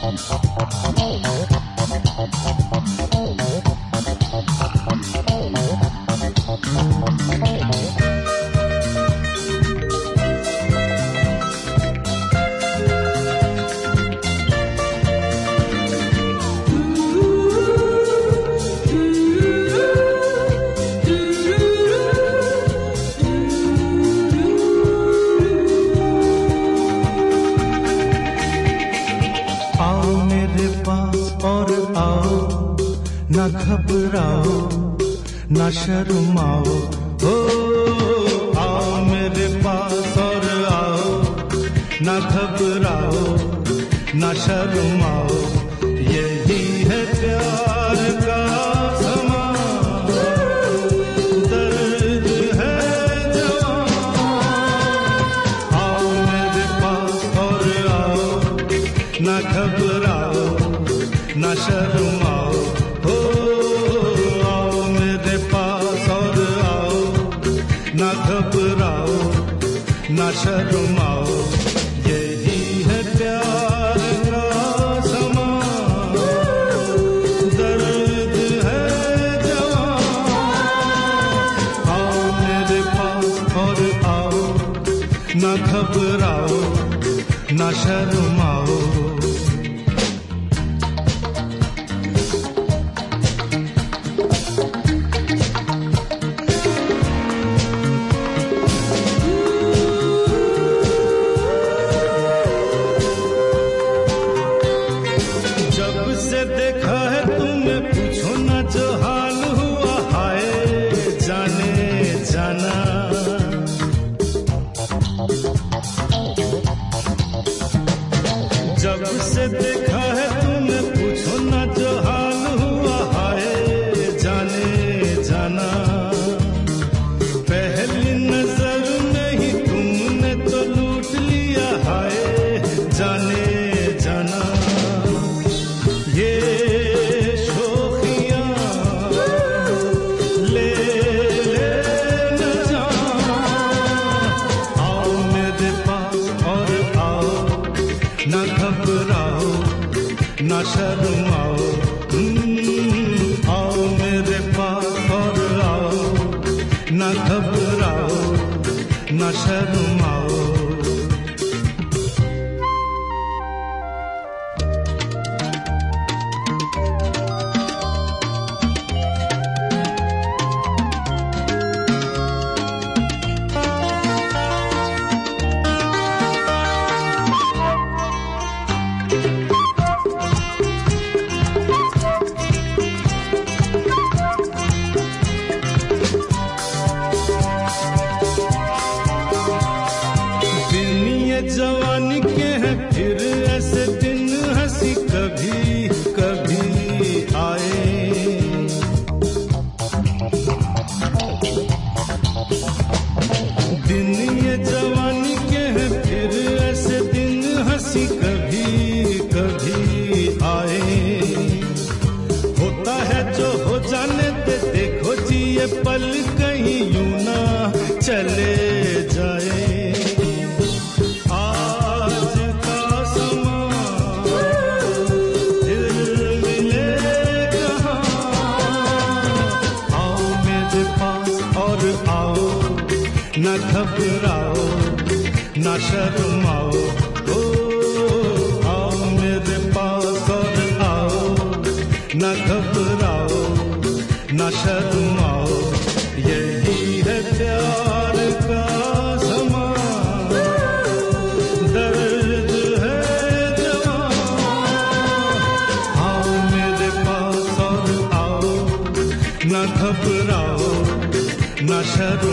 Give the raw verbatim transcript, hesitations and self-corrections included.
ना घबराओ ना शर्माओ, हो आओ मेरे पास और आओ, ना घबराओ ना शर्माओ, यही है प्यार का समा, दर्द है जवां। आओ मेरे पास और आओ, ना घबराओ ना शर्माओ, हो आओ मेरे पास और आओ, ना घबराओ ना शर्माओ, यही है प्यार का समा, दर्द है जवां। आओ मेरे पास और आओ, ना घबराओ ना शर्माओ। देखा है तुम्हें पूछो ना जो हाल हुआ, हाय जाने जाना। जब से देखा है तुम्हें पूछो ना जो हाल हुआ, हाय जाने जाना। पहली नजर में ही तुमने तो लूट लिया, हाय जाने जाना। ये शोखियां ले ले न जा, आओ मेरे पास और आओ, ना घबराओ ना शर्माओ। आओ मेरे पास और आओ, ना घबराओ ना शर्माओ। जवानी के हैं फिर ऐसे दिन, हंसी कभी कभी आए। दिन ये जवानी के हैं फिर ऐसे दिन, हंसी कभी कभी आए। होता है जो हो जाने दे, देखो जी ये पल कहीं यूं ना चले जाए। ना घबराओ ना शर्माओ, ओ आओ मेरे पास और आओ, ना घबराओ ना शर्माओ, यही है प्यार का समा, दर्द है जवां। आओ मेरे पास और आओ, ना घबराओ ना शर्माओ।